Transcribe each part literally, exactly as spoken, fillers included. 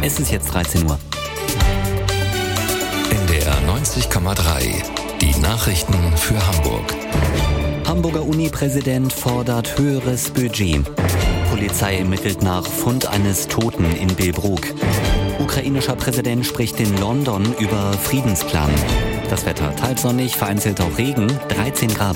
Es ist jetzt dreizehn Uhr. N D R neunzig Komma drei. Die Nachrichten für Hamburg. Hamburger Uni-Präsident fordert höheres Budget. Polizei ermittelt nach Fund eines Toten in Billbrook. Ukrainischer Präsident spricht in London über Friedensplan. Das Wetter teils sonnig, vereinzelt auch Regen, dreizehn Grad.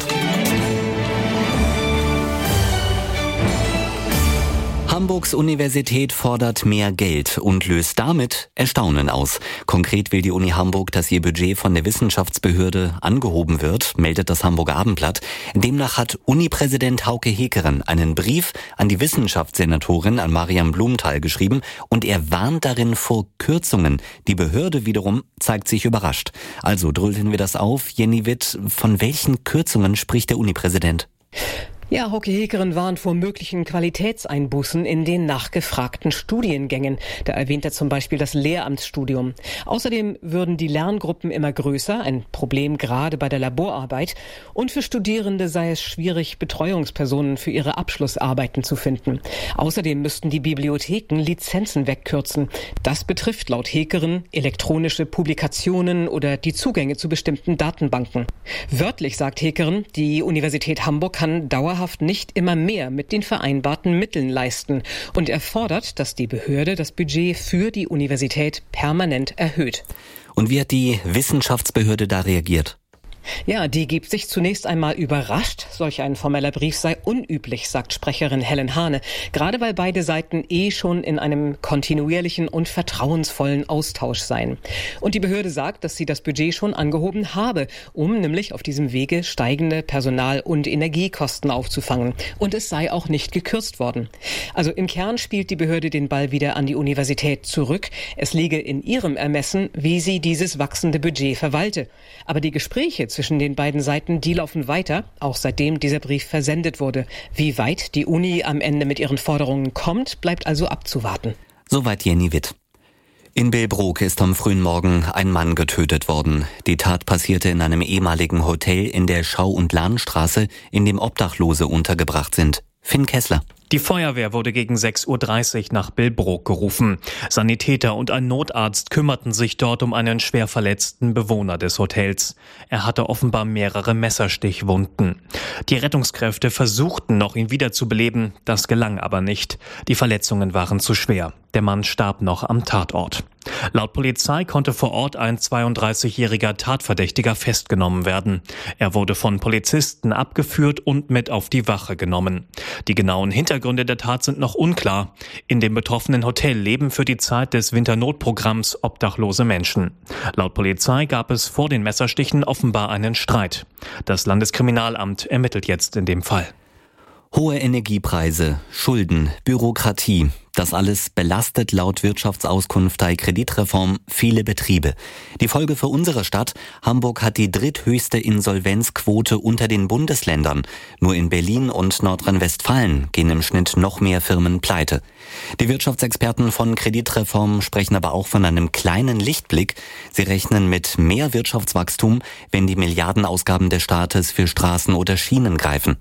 Hamburgs Universität fordert mehr Geld und löst damit Erstaunen aus. Konkret will die Uni Hamburg, dass ihr Budget von der Wissenschaftsbehörde angehoben wird, meldet das Hamburger Abendblatt. Demnach hat Uni-Präsident Hauke Hekeren einen Brief an die Wissenschaftssenatorin, an Mariam Blumenthal, geschrieben und er warnt darin vor Kürzungen. Die Behörde wiederum zeigt sich überrascht. Also dröseln wir das auf. Jenny Witt, von welchen Kürzungen spricht der Uni-Präsident? Ja, Hauke Hekeren warnt vor möglichen Qualitätseinbußen in den nachgefragten Studiengängen. Da erwähnt er zum Beispiel das Lehramtsstudium. Außerdem würden die Lerngruppen immer größer, ein Problem gerade bei der Laborarbeit. Und für Studierende sei es schwierig, Betreuungspersonen für ihre Abschlussarbeiten zu finden. Außerdem müssten die Bibliotheken Lizenzen wegkürzen. Das betrifft laut Hekeren elektronische Publikationen oder die Zugänge zu bestimmten Datenbanken. Wörtlich sagt Hekeren, die Universität Hamburg kann dauerhaft nicht immer mehr mit den vereinbarten Mitteln leisten. Und er fordert, dass die Behörde das Budget für die Universität permanent erhöht. Und wie hat die Wissenschaftsbehörde da reagiert? Ja, die gibt sich zunächst einmal überrascht. Solch ein formeller Brief sei unüblich, sagt Sprecherin Helen Hahne. Gerade weil beide Seiten eh schon in einem kontinuierlichen und vertrauensvollen Austausch seien. Und die Behörde sagt, dass sie das Budget schon angehoben habe, um nämlich auf diesem Wege steigende Personal- und Energiekosten aufzufangen. Und es sei auch nicht gekürzt worden. Also im Kern spielt die Behörde den Ball wieder an die Universität zurück. Es liege in ihrem Ermessen, wie sie dieses wachsende Budget verwalte. Aber die Gespräche zwischen den beiden Seiten, die laufen weiter, auch seitdem dieser Brief versendet wurde. Wie weit die Uni am Ende mit ihren Forderungen kommt, bleibt also abzuwarten. Soweit Jenny Witt. In Billbrook ist am frühen Morgen ein Mann getötet worden. Die Tat passierte in einem ehemaligen Hotel in der Schau- und Lahnstraße, in dem Obdachlose untergebracht sind. Finn Kessler. Die Feuerwehr wurde gegen sechs Uhr dreißig nach Billbrook gerufen. Sanitäter und ein Notarzt kümmerten sich dort um einen schwer verletzten Bewohner des Hotels. Er hatte offenbar mehrere Messerstichwunden. Die Rettungskräfte versuchten noch, ihn wiederzubeleben. Das gelang aber nicht. Die Verletzungen waren zu schwer. Der Mann starb noch am Tatort. Laut Polizei konnte vor Ort ein zweiunddreißigjähriger Tatverdächtiger festgenommen werden. Er wurde von Polizisten abgeführt und mit auf die Wache genommen. Die genauen Hintergründe der Tat sind noch unklar. In dem betroffenen Hotel leben für die Zeit des Winternotprogramms obdachlose Menschen. Laut Polizei gab es vor den Messerstichen offenbar einen Streit. Das Landeskriminalamt ermittelt jetzt in dem Fall. Hohe Energiepreise, Schulden, Bürokratie. Das alles belastet laut Wirtschaftsauskunft der Kreditreform viele Betriebe. Die Folge für unsere Stadt: Hamburg hat die dritthöchste Insolvenzquote unter den Bundesländern. Nur in Berlin und Nordrhein-Westfalen gehen im Schnitt noch mehr Firmen pleite. Die Wirtschaftsexperten von Kreditreform sprechen aber auch von einem kleinen Lichtblick. Sie rechnen mit mehr Wirtschaftswachstum, wenn die Milliardenausgaben des Staates für Straßen oder Schienen greifen.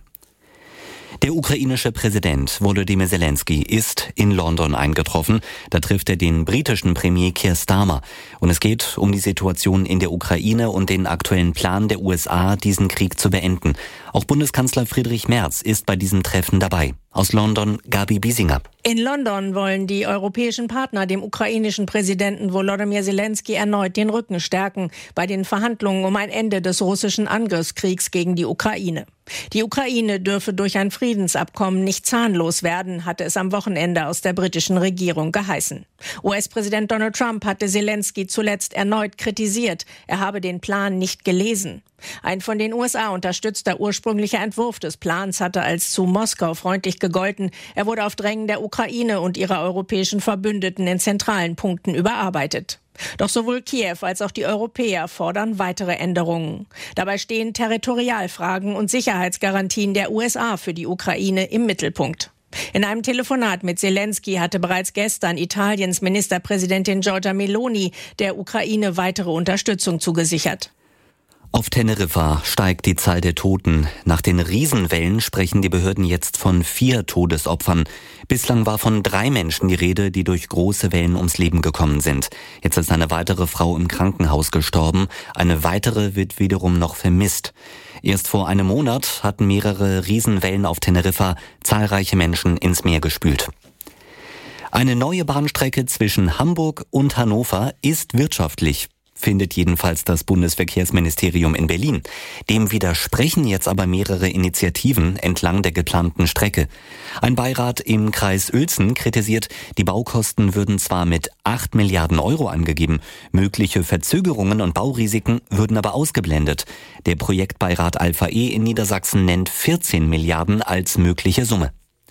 Der ukrainische Präsident Volodymyr Zelensky ist in London eingetroffen. Da trifft er den britischen Premier Keir Starmer. Und es geht um die Situation in der Ukraine und den aktuellen Plan der U S A, diesen Krieg zu beenden. Auch Bundeskanzler Friedrich Merz ist bei diesem Treffen dabei. Aus London, Gabi Biesinger. In London wollen die europäischen Partner dem ukrainischen Präsidenten Volodymyr Zelensky erneut den Rücken stärken bei den Verhandlungen um ein Ende des russischen Angriffskriegs gegen die Ukraine. Die Ukraine dürfe durch ein Friedensabkommen nicht zahnlos werden, hatte es am Wochenende aus der britischen Regierung geheißen. U S-Präsident Donald Trump hatte Zelensky zuletzt erneut kritisiert. Er habe den Plan nicht gelesen. Ein von den U S A unterstützter ursprünglicher Entwurf des Plans hatte als zu Moskau freundlich gegolten. Er wurde auf Drängen der Ukraine und ihrer europäischen Verbündeten in zentralen Punkten überarbeitet. Doch sowohl Kiew als auch die Europäer fordern weitere Änderungen. Dabei stehen Territorialfragen und Sicherheitsgarantien der U S A für die Ukraine im Mittelpunkt. In einem Telefonat mit Zelensky hatte bereits gestern Italiens Ministerpräsidentin Giorgia Meloni der Ukraine weitere Unterstützung zugesichert. Auf Teneriffa steigt die Zahl der Toten. Nach den Riesenwellen sprechen die Behörden jetzt von vier Todesopfern. Bislang war von drei Menschen die Rede, die durch große Wellen ums Leben gekommen sind. Jetzt ist eine weitere Frau im Krankenhaus gestorben. Eine weitere wird wiederum noch vermisst. Erst vor einem Monat hatten mehrere Riesenwellen auf Teneriffa zahlreiche Menschen ins Meer gespült. Eine neue Bahnstrecke zwischen Hamburg und Hannover ist wirtschaftlich, findet jedenfalls das Bundesverkehrsministerium in Berlin. Dem widersprechen jetzt aber mehrere Initiativen entlang der geplanten Strecke. Ein Beirat im Kreis Uelzen kritisiert, die Baukosten würden zwar mit acht Milliarden Euro angegeben, mögliche Verzögerungen und Baurisiken würden aber ausgeblendet. Der Projektbeirat Alpha E in Niedersachsen nennt vierzehn Milliarden als mögliche Summe.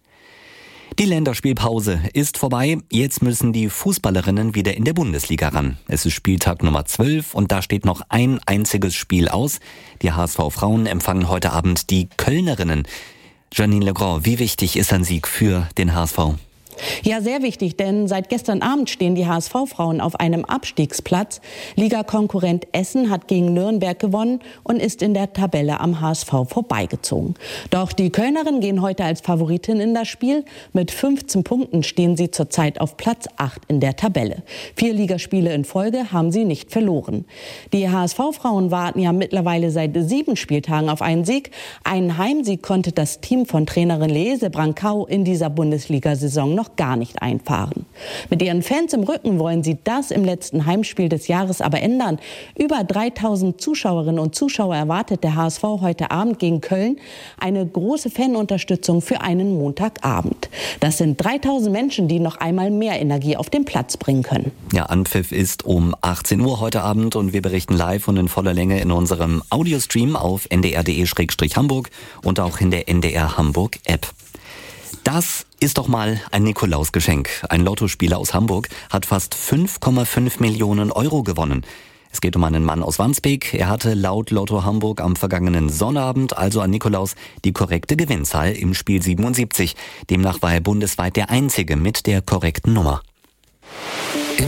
Die Länderspielpause ist vorbei. Jetzt müssen die Fußballerinnen wieder in der Bundesliga ran. Es ist Spieltag Nummer zwölf und da steht noch ein einziges Spiel aus. Die H S V-Frauen empfangen heute Abend die Kölnerinnen. Janine Legrand, wie wichtig ist ein Sieg für den H S V? Ja, sehr wichtig, denn seit gestern Abend stehen die H S V-Frauen auf einem Abstiegsplatz. Ligakonkurrent Essen hat gegen Nürnberg gewonnen und ist in der Tabelle am H S V vorbeigezogen. Doch die Kölnerinnen gehen heute als Favoritin in das Spiel. Mit fünfzehn Punkten stehen sie zurzeit auf Platz acht in der Tabelle. Vier Ligaspiele in Folge haben sie nicht verloren. Die H S V-Frauen warten ja mittlerweile seit sieben Spieltagen auf einen Sieg. Einen Heimsieg konnte das Team von Trainerin Lese Brancau in dieser Bundesliga-Saison noch gar nicht einfahren. Mit ihren Fans im Rücken wollen sie das im letzten Heimspiel des Jahres aber ändern. Über dreitausend Zuschauerinnen und Zuschauer erwartet der H S V heute Abend gegen Köln. Eine große Fanunterstützung für einen Montagabend. Das sind dreitausend Menschen, die noch einmal mehr Energie auf den Platz bringen können. Ja, Anpfiff ist um achtzehn Uhr heute Abend und wir berichten live und in voller Länge in unserem Audiostream auf n d r punkt d e slash hamburg und auch in der N D R Hamburg App. Das ist doch mal ein Nikolausgeschenk. Ein Lottospieler aus Hamburg hat fast fünf Komma fünf Millionen Euro gewonnen. Es geht um einen Mann aus Wandsbek. Er hatte laut Lotto Hamburg am vergangenen Sonnabend, also an Nikolaus, die korrekte Gewinnzahl im Spiel siebenundsiebzig. Demnach war er bundesweit der Einzige mit der korrekten Nummer.